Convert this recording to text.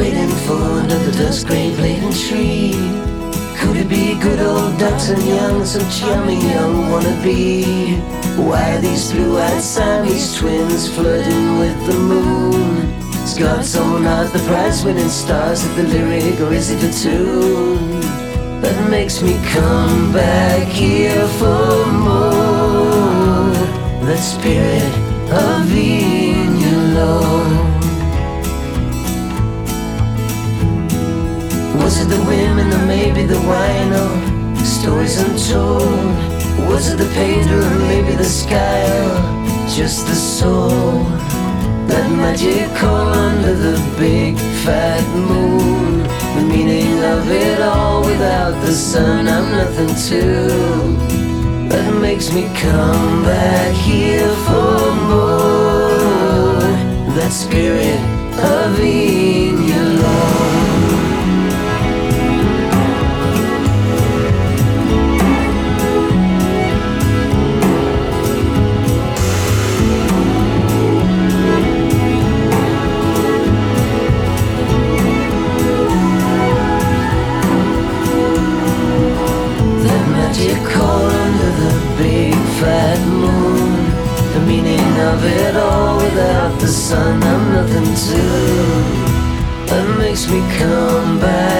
waiting for under the dust grain laden tree. Could it be good old Dr. Young, some chummy young wannabe? Why are these blue-eyed Siamese twins flirting with the moon? Is God's own art the prize-winning stars of the lyric, or is it a tune that makes me come back here for more? That spirit of Vignelow. Was it the women or maybe the wine or stories untold? Was it the painter or maybe the sky or just the soul? That magic call under the big fat moon. The meaning of it all, without the sun I'm nothing too. That makes me come back here for more. That spirit of Vignelow. Fat moon, the meaning of it all, without the sun I'm nothing too. That makes me come back